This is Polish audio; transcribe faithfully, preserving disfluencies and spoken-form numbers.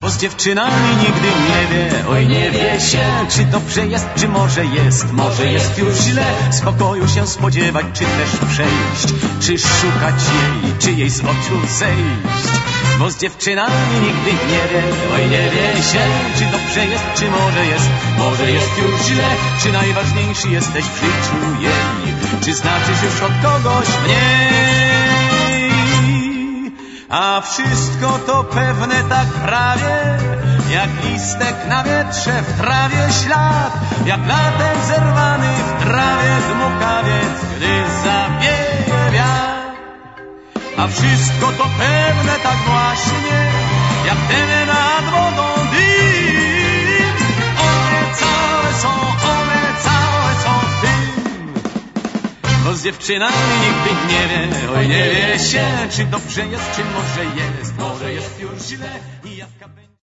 Bo z dziewczynami nigdy nie wie, oj nie wie się, czy dobrze jest, czy może jest, może jest już źle. Z pokoju się spodziewać, czy też przejść, czy szukać jej, czy jej z oczu zejść. Bo z dziewczynami nigdy nie wie, oj nie wie się, czy dobrze jest, czy może jest, może jest już źle. Czy najważniejszy jesteś w życiu jej, czy znaczysz już od kogoś mniej. A wszystko to pewne tak prawie, jak listek na wietrze, w trawie ślad, jak latem zerwany w trawie dmuchawiec, gdy zawieje wiatr. A wszystko to pewne tak właśnie, jak ten nad wodą dym. One całe są, one całe są w tym. Bo z dziewczynami nigdy nie wie, oj nie wie się, czy dobrze jest, czy może jest, może jest już źle i jawka